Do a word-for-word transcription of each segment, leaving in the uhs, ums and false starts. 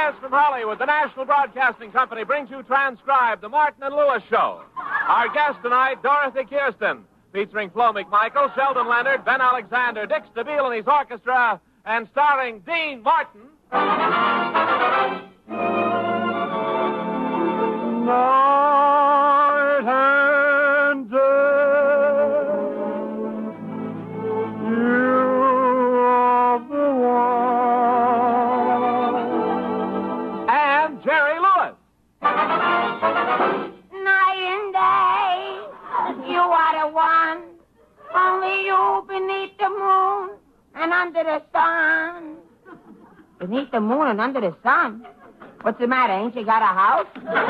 S from Hollywood, the National Broadcasting Company brings you transcribed The Martin and Lewis Show. Our guest tonight, Dorothy Kirsten, featuring Flo McMichael, Sheldon Leonard, Ben Alexander, Dick Stabile and his orchestra, and starring Dean Martin. Night and day, you are the one. And Jerry Lewis. Night and day, you are the one. Only you beneath the moon and under the sun. Beneath the moon and under the sun? What's the matter? Ain't you got a house?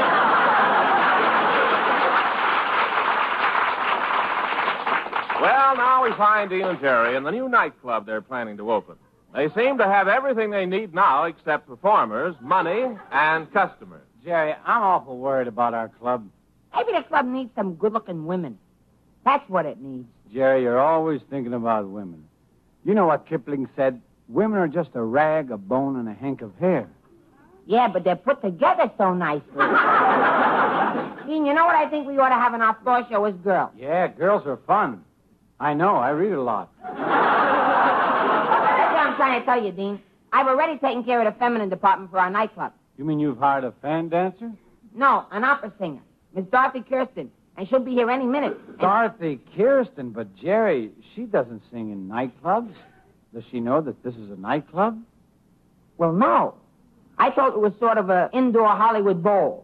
Well, now we find Dean and Jerry in the new nightclub they're planning to open. They seem to have everything they need now except performers, money, and customers. Jerry, I'm awful worried about our club. Maybe the club needs some good-looking women. That's what it needs. Jerry, you're always thinking about women. You know what Kipling said? Women are just a rag, a bone, and a hank of hair. Yeah, but they're put together so nicely. Dean, you know what I think we ought to have in our floor show is girls. Yeah, girls are fun. I know, I read a lot. That's what I'm trying to tell you, Dean. I've already taken care of the feminine department for our nightclub. You mean you've hired a fan dancer? No, an opera singer, Miss Dorothy Kirsten, and she'll be here any minute. And... Dorothy Kirsten, but Jerry, she doesn't sing in nightclubs. Does she know that this is a nightclub? Well, no. I thought it was sort of an indoor Hollywood bowl.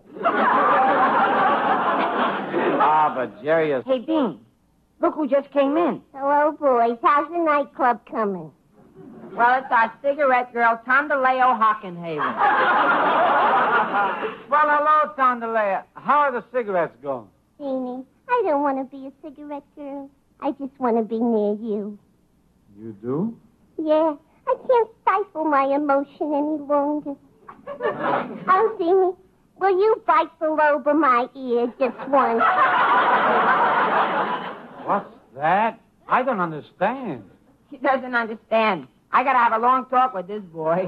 Ah, but Jerry is... Hey, Dean, look who just came in. Hello, boys. How's the nightclub coming? Well, it's our cigarette girl, Tondaleo Hockenhaven. Well, hello, Tondalea. How are the cigarettes going? Jeannie, I don't want to be a cigarette girl. I just want to be near you. You do? Yeah, I can't stifle my emotion any longer. Oh, Jeannie, will you bite the lobe of my ear just once? What's that? I don't understand. She doesn't understand. I gotta have a long talk with this boy.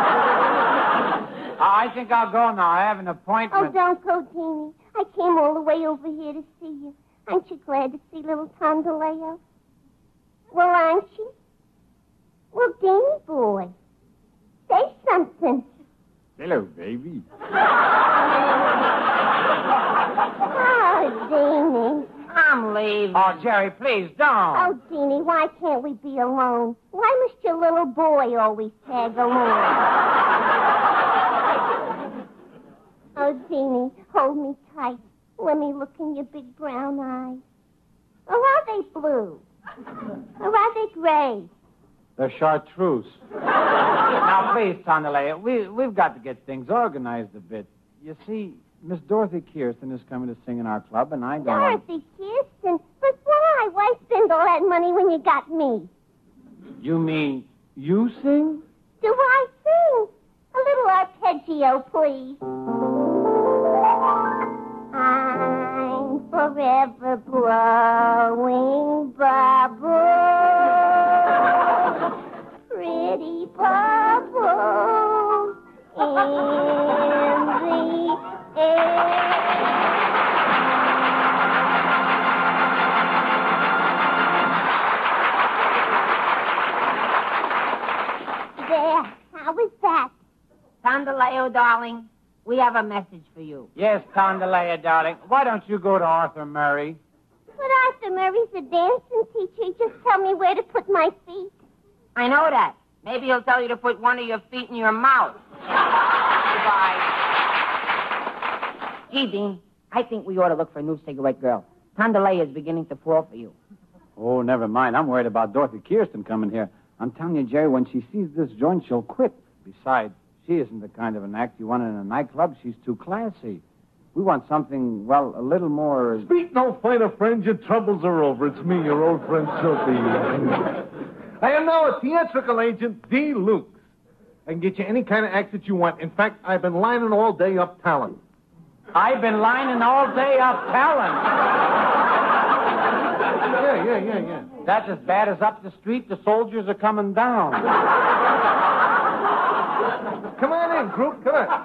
I think I'll go now. I have an Oh, appointment. don't go, Jeannie. I came all the way over here to see you. Aren't you glad to see little Tondaleo? Well, aren't you? Well, Danny boy, say something. Hello, baby. Oh, Danny. I'm leaving. Oh, Jerry, please, don't. Oh, Jeannie, why can't we be alone? Why must your little boy always tag along? Oh, Jeannie, hold me tight. Let me look in your big brown eyes. Or are they blue? Or are they gray? They're chartreuse. Now, please, Tondalea, we, we've got to get things organized a bit. You see, Miss Dorothy Kirsten is coming to sing in our club, and I don't... Dorothy Kirsten? But why? Why spend all that money when you got me? You mean you sing? Do I sing? A little arpeggio, please. I'm forever growing bubbles, pretty bubbles in the air. There, how was that? Tondaleo, darling, we have a message for you. Yes, Tondalea, darling. Why don't you go to Arthur Murray? But Arthur Murray's a dancing teacher. He just tell me where to put my feet. I know that. Maybe he'll tell you to put one of your feet in your mouth. Goodbye. Gee, Dean, I think we ought to look for a new cigarette girl. Tondalea is beginning to fall for you. Oh, never mind. I'm worried about Dorothy Kirsten coming here. I'm telling you, Jerry, when she sees this joint, she'll quit. Besides, she isn't the kind of an act you want in a nightclub. She's too classy. We want something, well, a little more... Speak no further, friend. Your troubles are over. It's me, your old friend, Sophie. I am now a theatrical agent, D. Lukes. I can get you any kind of act that you want. In fact, I've been lining all day up talent. I've been lining all day up talent. Yeah, yeah, yeah, yeah. That's as bad as up the street, the soldiers are coming down. Come on in, Croup. Come on.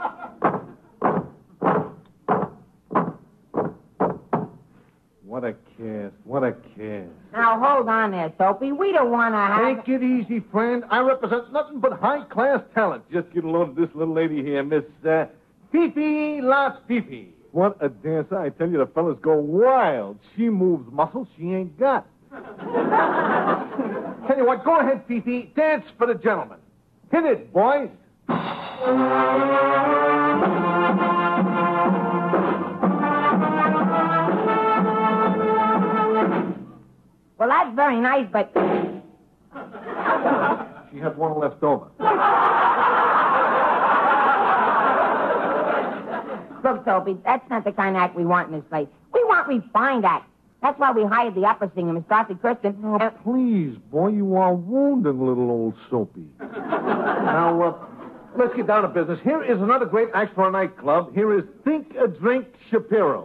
What a cast. What a cast. Now, hold on there, Soapy. We don't want to have... Take it easy, friend. I represent nothing but high-class talent. Just get a load of this little lady here, Miss uh, Fifi La Fifi. What a dancer. I tell you, the fellas go wild. She moves muscles she ain't got. Tell you what, go ahead, Fifi. Dance for the gentleman. Hit it, boys. Well, that's very nice, but... She had one left over. Look, Soapy, that's not the kind of act we want in this place. We want refined act. That's why we hired the opera singer, Miss Dorothy Kirsten. Now, Uh, please, boy, you are wounding little old Soapy. Now, uh, let's get down to business. Here is another great act for a nightclub. Here is Think a Drink Shapiro.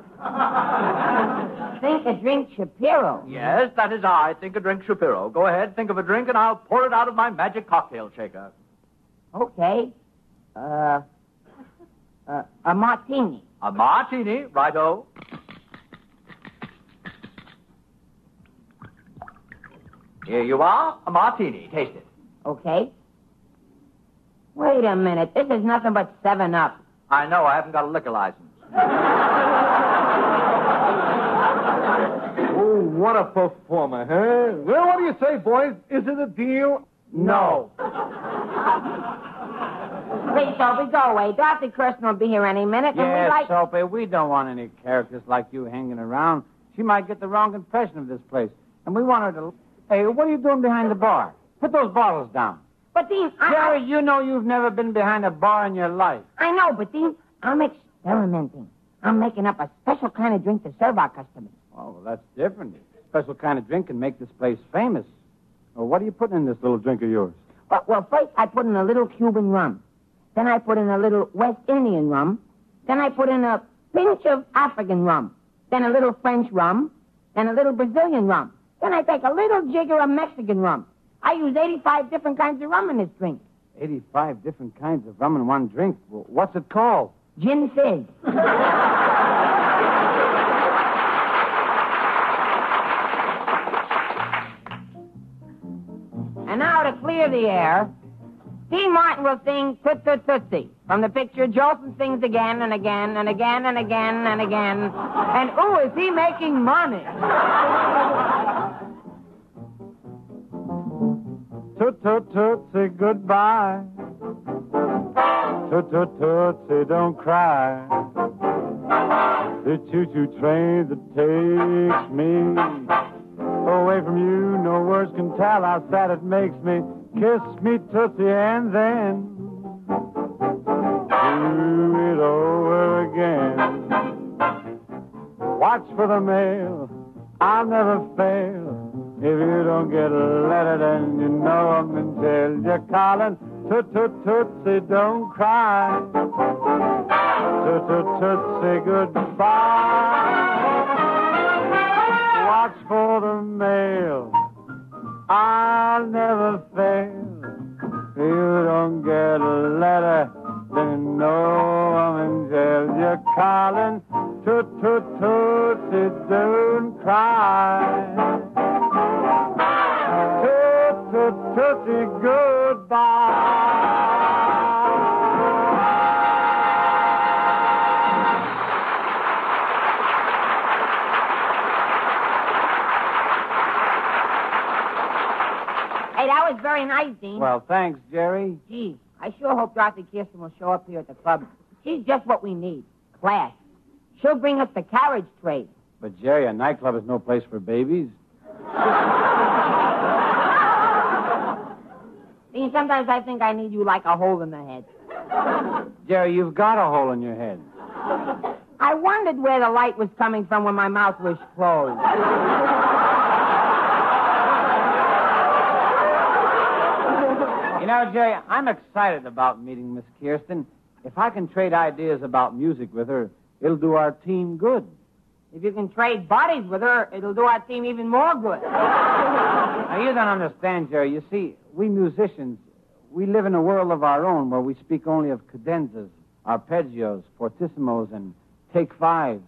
Think a drink Shapiro. Yes, that is I. Think a drink Shapiro. Go ahead, think of a drink, and I'll pour it out of my magic cocktail shaker. Okay. Uh, uh, a martini. A martini, righto. Here you are, a martini. Taste it. Okay. Wait a minute. This is nothing but seven up. I know, I haven't got a liquor license. Oh, what a performer, huh? Well, what do you say, boys? Is it a deal? No. Please, Soapy, go away. Dorothy Kirsten will be here any minute, and we Yes, like... Soapy, we don't want any characters like you hanging around. She might get the wrong impression of this place. And we want her to... Hey, what are you doing behind the bar? Put those bottles down. But, Dean, I... Jerry, you know you've never been behind a bar in your life. I know, but, Dean, I'm experimenting. I'm making up a special kind of drink to serve our customers. Oh, well, that's different. Special kind of drink can make this place famous. Well, what are you putting in this little drink of yours? Well, well, first I put in a little Cuban rum. Then I put in a little West Indian rum. Then I put in a pinch of African rum. Then a little French rum. Then a little Brazilian rum. Then I take a little jigger of Mexican rum. I use eighty-five different kinds of rum in this drink. eighty-five different kinds of rum in one drink. Well, what's it called? Gin fizz. And now to clear the air, Dean Martin will sing Toot Toot Tootsie from the picture Jolson Sings Again and Again and Again and Again and Again. And ooh, is he making money? Toot, toot, toot, say goodbye. Toot, toot, toot, say don't cry. The choo-choo train that takes me away from you, no words can tell how sad it makes me. Kiss me, Tootsie, and then do it over again. Watch for the mail, I'll never fail. If you don't get a letter, then you know I'm in jail. You're calling, toot, toot, tootsie, don't cry. Toot, toot, toot, say goodbye. Watch for the mail, I'll never fail. If you don't get a letter, then you know I'm in jail. You're calling, toot, toot, tootsie, don't cry. Tootsie, goodbye. Hey, that was very nice, Dean. Well, thanks, Jerry. Gee, I sure hope Dorothy Kirsten will show up here at the club. She's just what we need. Class. She'll bring us the carriage trade. But, Jerry, a nightclub is no place for babies. Dean, sometimes I think I need you like a hole in the head. Jerry, you've got a hole in your head. I wondered where the light was coming from when my mouth was closed. You know, Jerry, I'm excited about meeting Miss Kirsten. If I can trade ideas about music with her, it'll do our team good. If you can trade bodies with her, it'll do our team even more good. Now, you don't understand, Jerry. You see, we musicians, we live in a world of our own where we speak only of cadenzas, arpeggios, fortissimos, and take fives.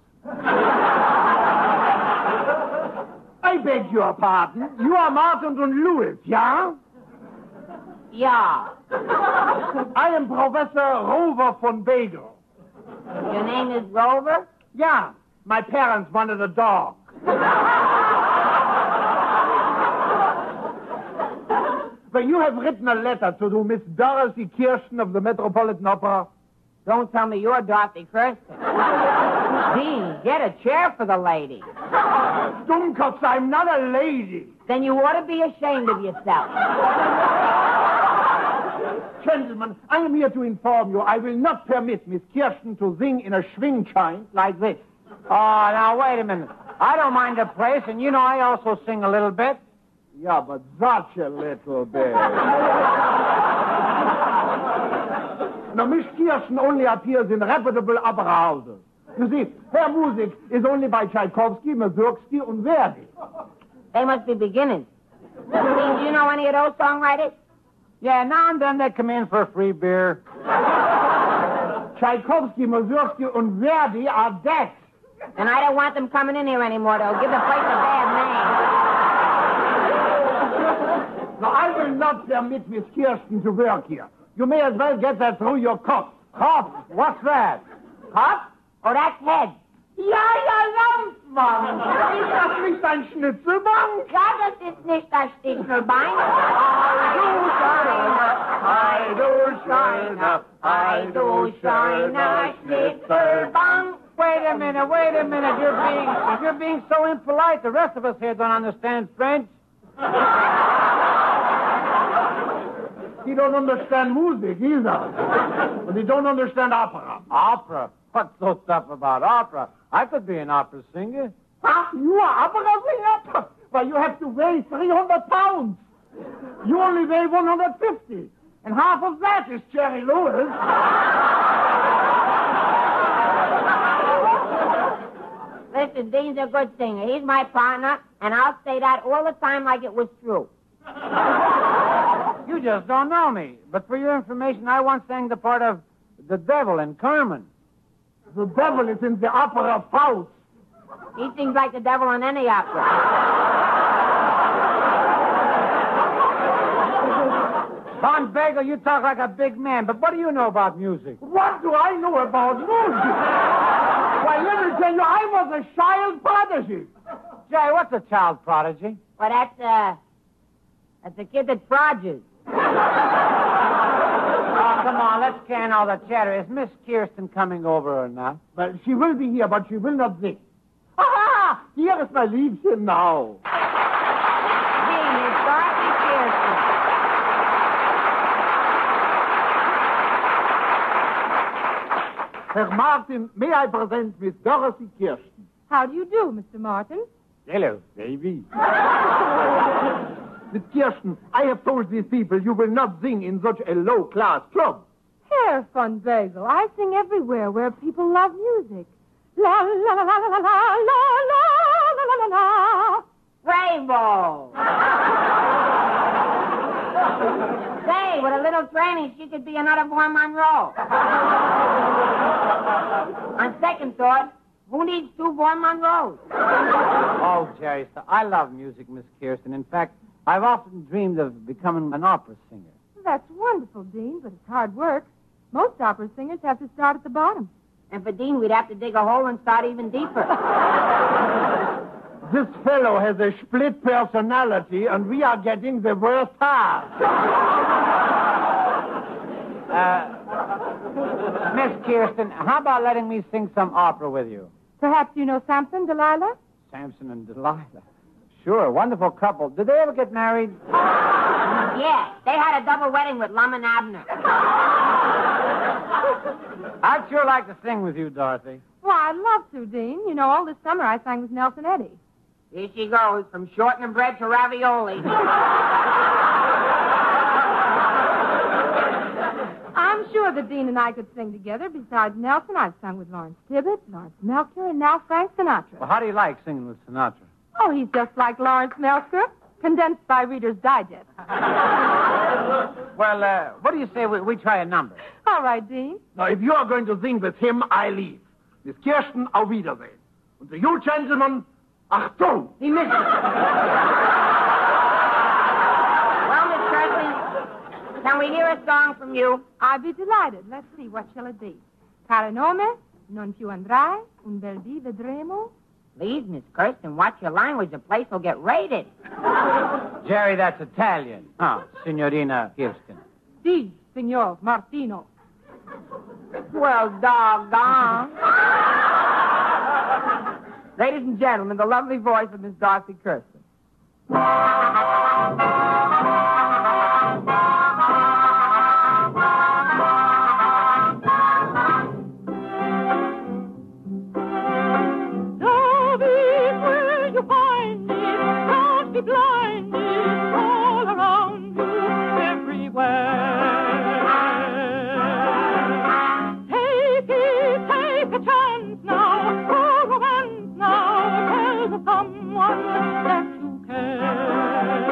I beg your pardon. You are Martin and Lewis, yeah? Yeah. I am Professor Rover von Bagel. Your name is Rover? Yeah. My parents wanted a dog. But you have written a letter to the Miss Dorothy Kirsten of the Metropolitan Opera. Don't tell me you're Dorothy Kirsten. Dean, get a chair for the lady. Dummkopf, I'm not a lady. Then you ought to be ashamed of yourself. Gentlemen, I am here to inform you I will not permit Miss Kirsten to sing in a schwingschein like this. Oh, now, wait a minute. I don't mind the place, and you know I also sing a little bit. Yeah, but such a little bit. Now, Miss Kirsten only appears in reputable opera houses. You see, her music is only by Tchaikovsky, Mussorgsky, and Verdi. They must be beginners. Dean, do you know any of those songwriters? Yeah, now and then they come in for a free beer. Tchaikovsky, Mussorgsky, and Verdi are dead. And I don't want them coming in here anymore. They'll give the place a bad name. Now, I will not permit Miss Kirsten to work here. You may as well get that through your cough. Cough? What's that? Cough? Oh, that's head. Ja, ja, Landsmann. Ist das nicht ein Schnitzelbank? Ja, das ist nicht das Stichelbein. I do Schreiner, I do Schreiner, Schnitzelbank. Wait a minute, wait a minute. You're being, you're being so impolite. The rest of us here don't understand French. He don't understand music either. But he don't understand opera. Opera? What's so tough about opera? I could be an opera singer. Huh? You are opera singer? Well, you have to weigh three hundred pounds. You only weigh one hundred fifty. And half of that is Jerry Lewis. Listen, Dean's a good singer. He's my partner, and I'll say that all the time like it was true. You just don't know me. But for your information, I once sang the part of the devil in Carmen. The devil is in the opera Faust. He sings like the devil in any opera. Von Bagel, you talk like a big man, but what do you know about music? What do I know about music? Why, let me tell you, I was a child prodigy. Jay, what's a child prodigy? Well, that's, uh, that's a kid that frodges. Oh, come on, let's can all the chatter. Is Miss Kirsten coming over or not? Well, she will be here, but she will not sing. Ha-ha! Here is my Liebchen now. Dean, it's Dorothy Kirsten. Herr Martin, may I present Miss Dorothy Kirsten? How do you do, Mister Martin? Hello, baby. Miss Kirsten, I have told these people you will not sing in such a low-class club. Herr von Bagel, I sing everywhere where people love music. La la la la la la la la la la la. Rainbow. Say, with a little training, she could be another Vaughn Monroe. On second thought, who needs two Vaughn Monroes? Oh, Jerry, I love music, Miss Kirsten. In fact, I've often dreamed of becoming an opera singer. That's wonderful, Dean, but it's hard work. Most opera singers have to start at the bottom. And for Dean, we'd have to dig a hole and start even deeper. This fellow has a split personality, and we are getting the worst half. Uh, Miss Kirsten, how about letting me sing some opera with you? Perhaps you know Samson, Delilah? Samson and Delilah. Sure, wonderful couple. Did they ever get married? Yeah, they had a double wedding with Lum and Abner. I'd sure like to sing with you, Dorothy. Well, I'd love to, Dean. You know, all this summer I sang with Nelson Eddy. Here she goes, from shortening bread to ravioli. I'm sure that Dean and I could sing together. Besides Nelson, I've sung with Lawrence Tibbett, Lawrence Melchior, and now Frank Sinatra. Well, how do you like singing with Sinatra? Oh, he's just like Lawrence Melchior. condensed by Reader's Digest. Well, uh, what do you say we, we try a number? All right, Dean. Now, if you are going to sing with him, I leave. Miss Kirsten, auf Wiedersehen. And to you, gentlemen, Achtung! He missed it. Well, Miss Kirsten, can we hear a song from you? I'd be delighted. Let's see, what shall it be? Caro nome, non più andrai, un bel dì vedremo. Please, Miss Kirsten, watch your language. The place will get raided. Jerry, that's Italian. Oh, Signorina Kirsten. Si, signor Martino. Well, doggone. Ladies and gentlemen, the lovely voice of Miss Dorothy Kirsten. Blinded all around you, everywhere. Take it, take a chance now, for romance now, tell to someone that you care.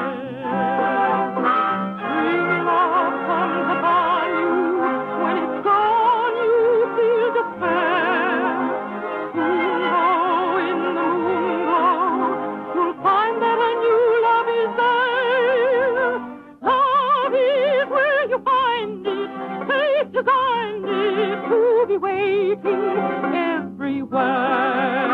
Dreaming of comes upon you, when it's gone you feel despair. Soon go in the moon glow, you'll find that a new love is there. Love is where you find it, fate designed it to be waiting everywhere.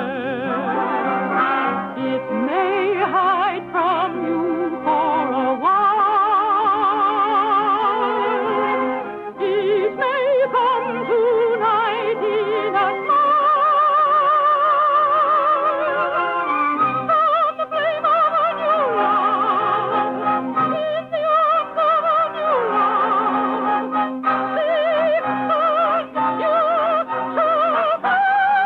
It may hide from you for a while. It may come tonight in a smile. From the flame of a new love, in the arms of a new love, sleep on you shall find.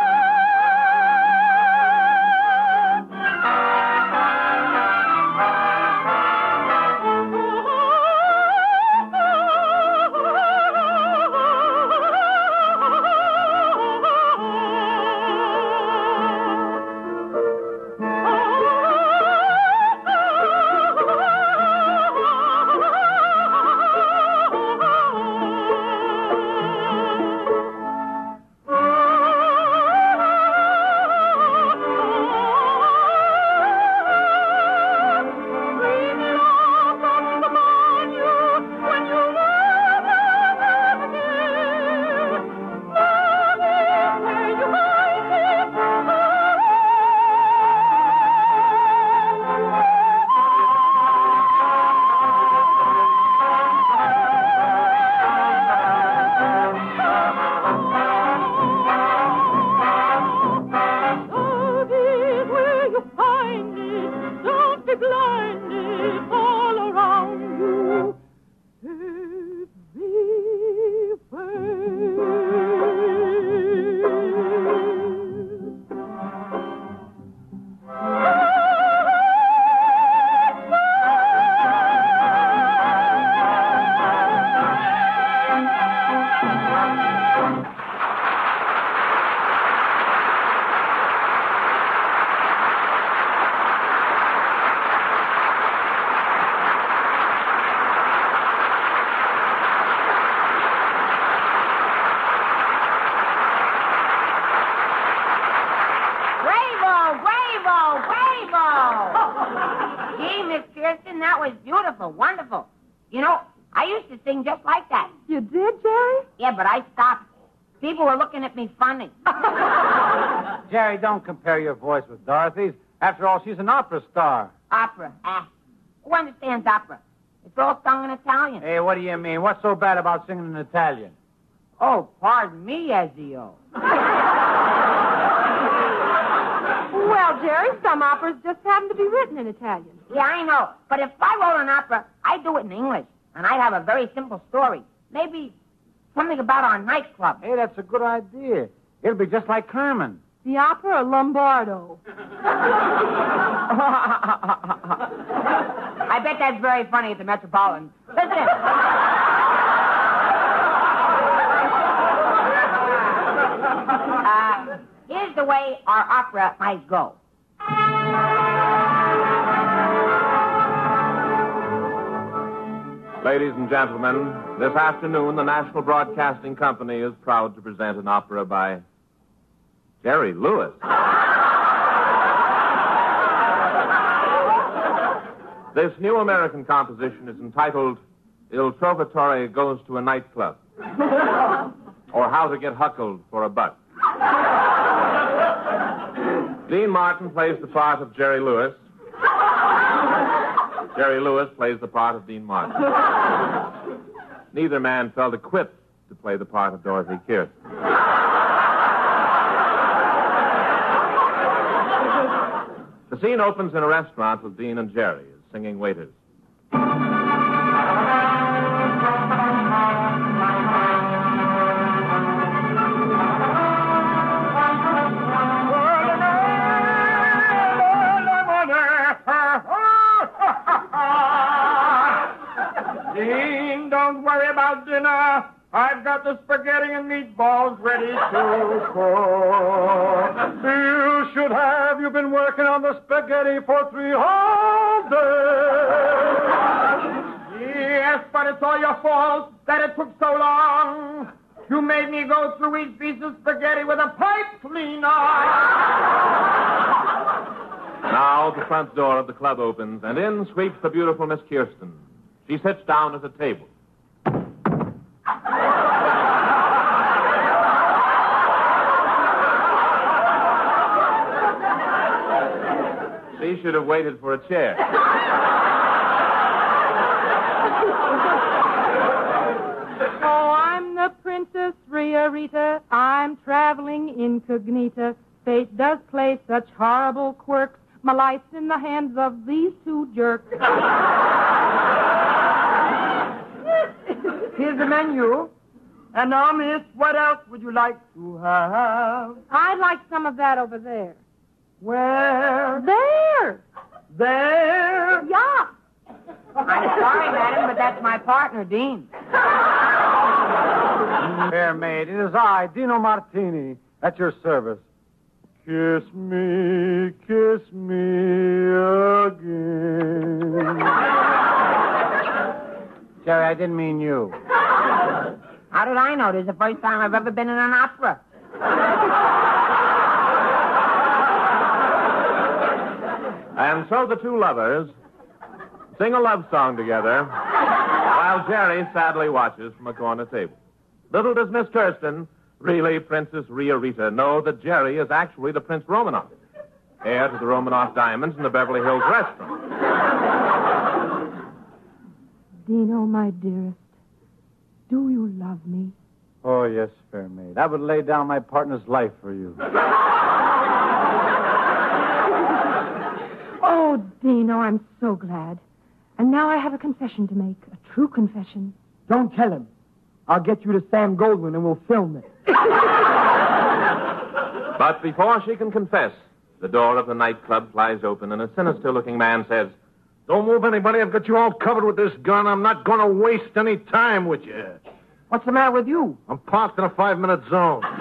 Love is where you find it. Don't be blinded all around you. Bravo, bravo, bravo. Gee, Miss Kirsten, that was beautiful, wonderful. You know, I used to sing just like that. You did, Jerry? Yeah, but I stopped. People were looking at me funny. Jerry, don't compare your voice with Dorothy's. After all, she's an opera star. Opera. Ah. Who understands opera? It's all sung in Italian. Hey, what do you mean? What's so bad about singing in Italian? Oh, pardon me, Ezio. Well, Jerry, some operas just happen to be written in Italian. Yeah, I know. But if I wrote an opera, I'd do it in English. And I'd have a very simple story. Maybe something about our nightclub. Hey, that's a good idea. It'll be just like Carmen. The opera Lombardo. I bet that's very funny at the Metropolitan. Listen. uh, here's the way our opera might go. Ladies and gentlemen, this afternoon, the National Broadcasting Company is proud to present an opera by Jerry Lewis. This new American composition is entitled Il Trovatore Goes to a Nightclub, or How to Get Huckled for a Buck. Dean Martin plays the part of Jerry Lewis. Jerry Lewis plays the part of Dean Martin. Neither man felt equipped to play the part of Dorothy Kirsten. The scene opens in a restaurant with Dean and Jerry as singing waiters. Dean, don't worry about dinner. I've got the spaghetti and meatballs ready to cook. You should have. You've been working on the spaghetti for three whole days. Yes, but it's all your fault that it took so long. You made me go through each piece of spaghetti with a pipe cleaner. Now the front door of the club opens, and in sweeps the beautiful Miss Kirsten. She sits down at a table. She should have waited for a chair. Oh, I'm the Princess Riorita. I'm traveling incognita. Fate does play such horrible quirks. My life's in the hands of these two jerks. Here's the menu. And now, miss, what else would you like to have? I'd like some of that over there. Where? There! There? Yeah. I'm sorry, madam, but that's my partner, Dean. Fair maid, it is I, Dino Martini, at your service. Kiss me, kiss me again. Jerry, I didn't mean you. How did I know? This is the first time I've ever been in an opera. And so the two lovers sing a love song together while Jerry sadly watches from a corner table. Little does Miss Kirsten, really Princess Riorita, know that Jerry is actually the Prince Romanoff, heir to the Romanoff diamonds in the Beverly Hills restaurant. Dino, my dearest, do you love me? Oh, yes, fair maid. I would lay down my partner's life for you. Oh, Dino, I'm so glad. And now I have a confession to make, a true confession. Don't tell him. I'll get you to Sam Goldwyn and we'll film it. But before she can confess, the door of the nightclub flies open and a sinister-looking man says, Don't move anybody. I've got you all covered with this gun. I'm not going to waste any time with you. What's the matter with you? I'm parked in a five-minute zone. Watch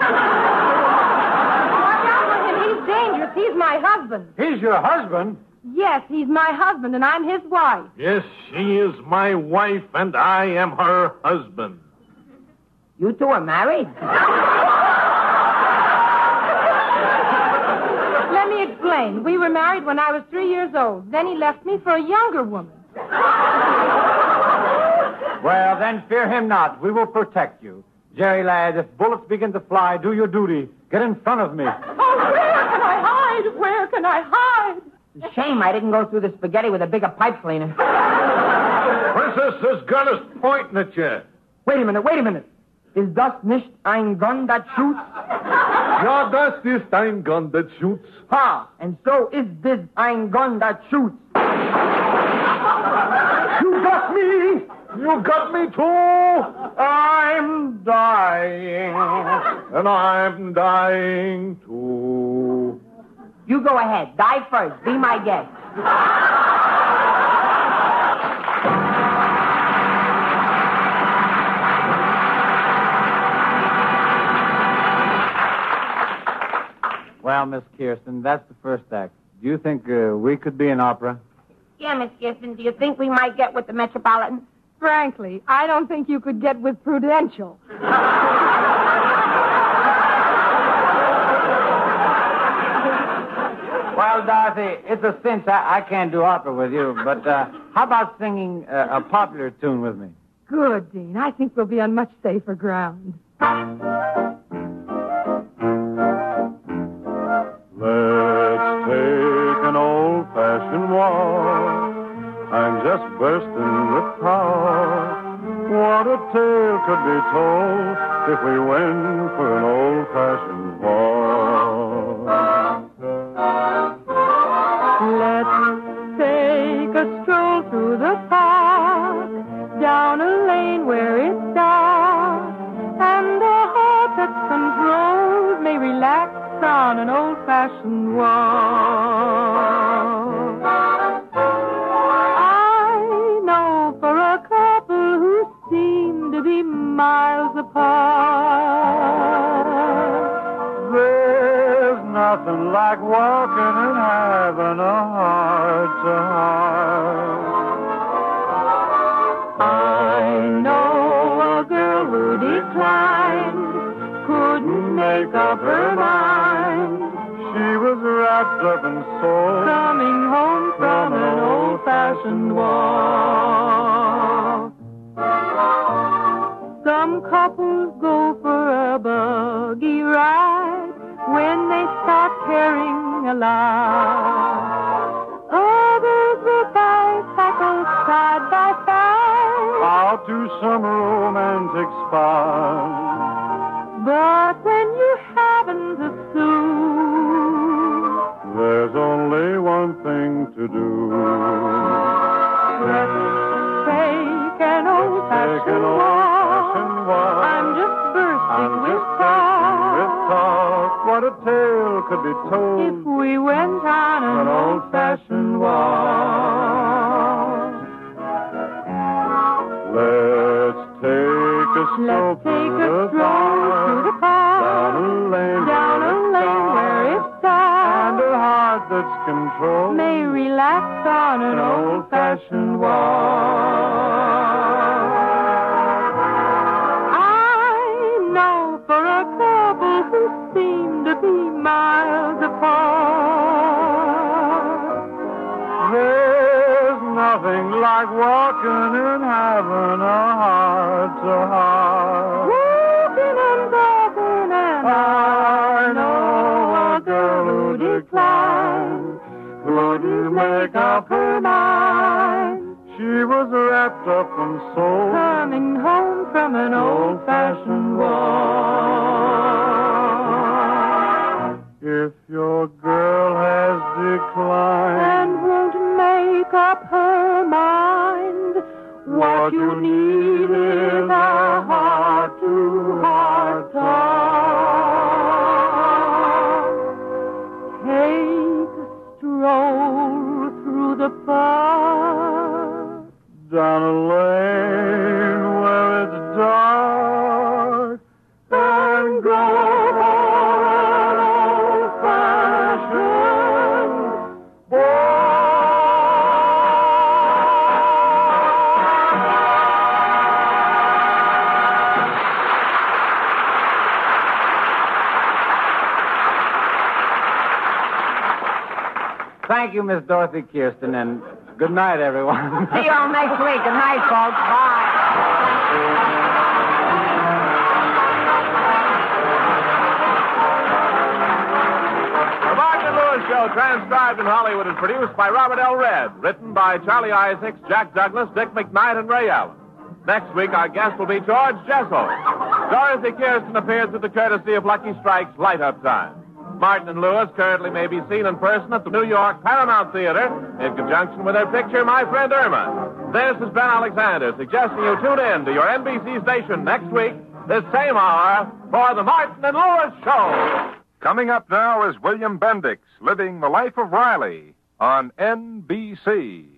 out for him. He's dangerous. He's my husband. He's your husband? Yes, he's my husband, and I'm his wife. Yes, she is my wife, and I am her husband. You two are married? Let me explain. We were married when I was three years old. Then he left me for a younger woman. Well, then fear him not. We will protect you. Jerry, lad, if bullets begin to fly, do your duty. Get in front of me. Oh, where can I hide? Where can I hide? It's a shame I didn't go through the spaghetti with a bigger pipe cleaner. Princess, this gun is pointing at you. Wait a minute, wait a minute. Is das nicht ein Gun that shoots? Ja, das ist ein gun that shoots. Ha! And so is this ein Gun that shoots. You got me! You got me too. I'm dying. And I'm dying too. You go ahead. Die first. Be my guest. Well, Miss Kirsten, that's the first act. Do you think uh, we could be an opera? Yeah, Miss Kirsten, do you think we might get with the Metropolitan? Frankly, I don't think you could get with Prudential. Well, Dorothy, it's a cinch. I, I can't do opera with you, but uh, how about singing uh, a popular tune with me? Good, Dean. I think we'll be on much safer ground. Let's take an old-fashioned walk. I'm just bursting with talk. What a tale could be told if we went for an old-fashioned walk. Let's take a stroll through the park, down a lane where it's dark, and a heart that's controlled may relax on an old-fashioned walk. I know for a couple who seem to be miles apart, There's nothing like walking and having a heart-to-heart. I know a girl who declined, couldn't make up her mind, She was wrapped up in soul, coming home from an old-fashioned walk. Some couples go for a buggy ride when they start caring a lot. Others will bicycle side by side, out to some romantic spot. but when you haven't a sou, There's only one thing to do. let's take an old-fashioned Take an walk. old-fashioned walk. I'm just bursting I'm with just talk. with talk. What a tale could be If told we went on an, an old-fashioned walk. Let's take a stroll Let's take through a the stroll through the park, down a lane, down a lane where it's and dark, a heart that's controlled may relax on an old-fashioned walk. I know for a couple who seem to be miles apart, There's nothing like walking and having a heart-to-heart. walking and talking, and I know a girl who declined, couldn't make up her mind, She was wrapped up in soul, coming home from an old-fashioned walk. If your girl has declined, And won't make up her mind, what you need is a heart-to-heart talk. Take a stroll through the park, down a lane where it's dark, and go for an old-fashioned Thank you, Miss Dorothy Kirsten, and good night, everyone. See you all next week. Good night, folks. Bye. The Martin Lewis Show, transcribed in Hollywood, is produced by Robert L. Red. Written by Charlie Isaacs, Jack Douglas, Dick McKnight, and Ray Allen. Next week, our guest will be George Jessel. Dorothy Kirsten appears with the courtesy of Lucky Strike's Light Up Time. Martin and Lewis currently may be seen in person at the New York Paramount Theater in conjunction with their picture, My Friend Irma. This is Ben Alexander suggesting you tune in to your N B C station next week, this same hour, for the Martin and Lewis Show. Coming up now is William Bendix, living the life of Riley on N B C.